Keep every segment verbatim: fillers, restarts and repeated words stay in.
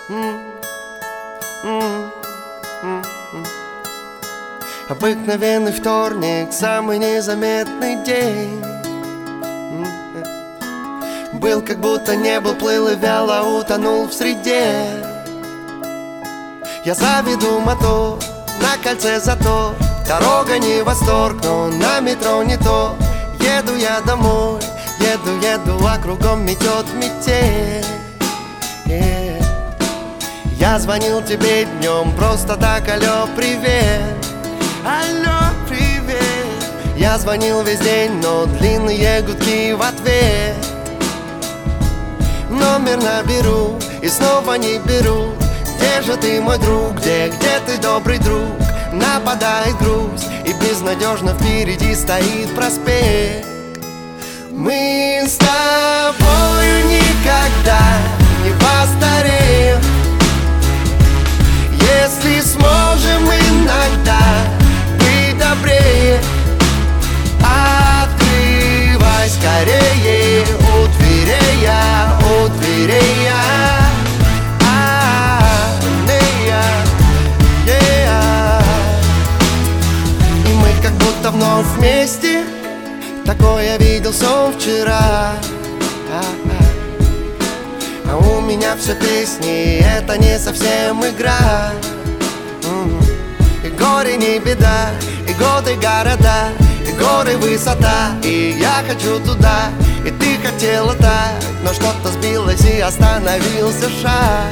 Обыкновенный вторник, самый незаметный день. Был как будто не был, плыл и вяло утонул в среде. Я заведу мотор, на кольце затор. Дорога не восторг, но на метро не то. Еду я домой, еду, еду, а кругом метет метель. yeah. Я звонил тебе днем, просто так, алло, привет. Алло, привет. Я звонил весь день, но длинные гудки в ответ. Номер наберу и снова не беру. Где же ты, мой друг, где, где ты, добрый друг? Нападает грусть, и безнадежно впереди стоит проспект. Мы с тобою никогда не постареем, если сможем иногда быть добрее. Открывай скорее, у дверей я, у дверей я. Вновь вместе, такое видел сон вчера. А у меня все песни, это не совсем игра. И горе не беда, и годы города, и горы высота. И я хочу туда, и ты хотела так, но что-то сбилось и остановился шаг.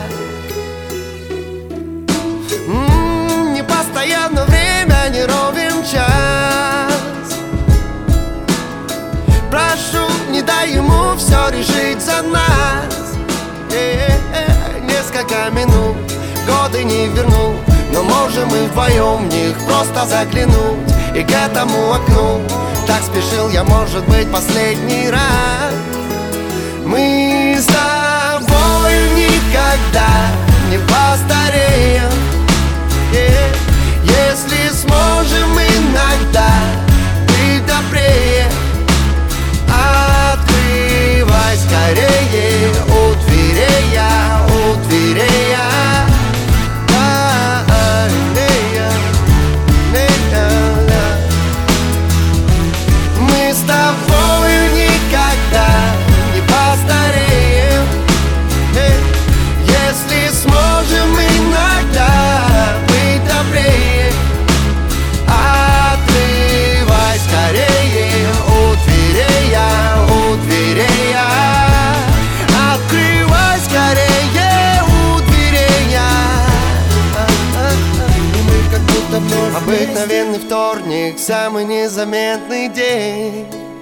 М-м, не постоянно время, не ровен час. Прошу, не дай ему все решить за нас. э-э-э, Несколько минут, годы не вернут, но можем мы вдвоем в них просто заглянуть. И к этому окну так спешил я, может быть, последний раз. Мы с тобой никогда не постареем, э-э, если сможем иногда быть добрее. Открывай скорее, у дверей я, у дверей я. Мы с тобою никогда не постареем, если сможем иногда быть добрее. Открывай скорее, у дверей я, у дверей я. Открывай скорее, у дверей я. И мы как будто вновь. Обыкновенный вторник, самый незаметный день.